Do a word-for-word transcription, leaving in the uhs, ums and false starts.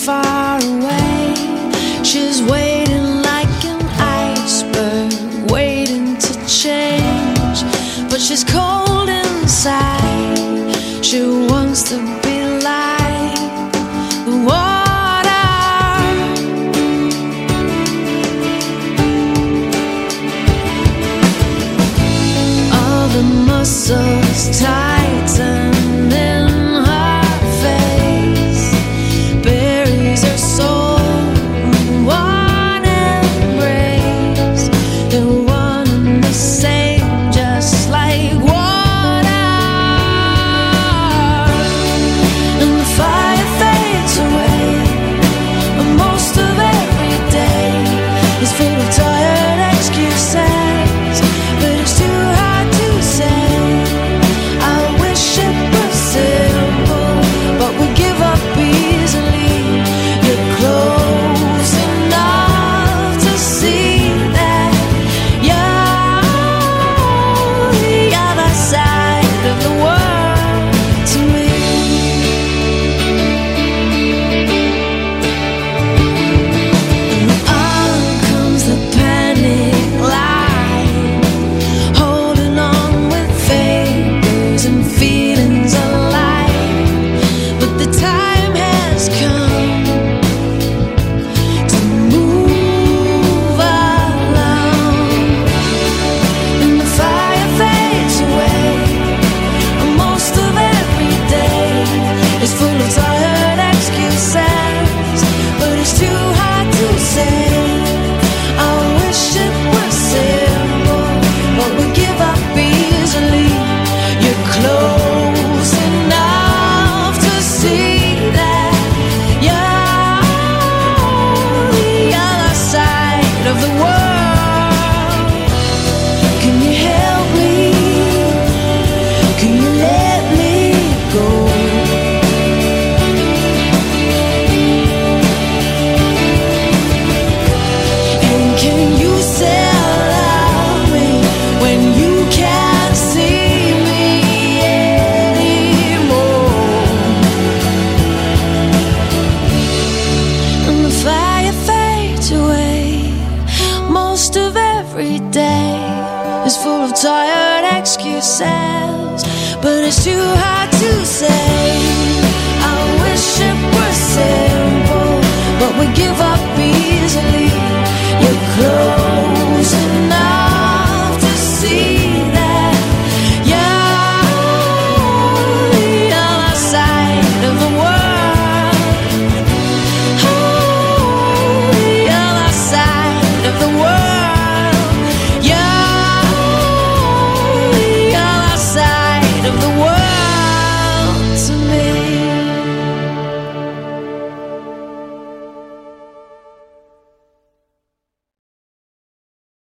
far away. She's waiting like an iceberg, waiting to change. But she's cold inside. She wants to be like the water. All the muscles tighten in her face, buries her soul in one embrace. They're one and the same, just like water. And the fire fades away, but most of every day is full of tired excuses. But it's too hard to say. I wish it was simple, but we give up easily. You're close enough to see that you're the other side of the world to me. And on comes the panic line, holding on with fingers and feelings alive. But the time has come to move along. And the fire fades away, and most of every day is full of tired excuses. But it's too hard to say. I wish it was simple, but we give up easily. You're close enough to see that you're the other side of the world. Can you help me? Can you let me go? And can you still love me when you can't see me anymore? And the fire fades away. Most of every day is full of tired excuses, but it's too hard to say. I wish it were simple, but we give up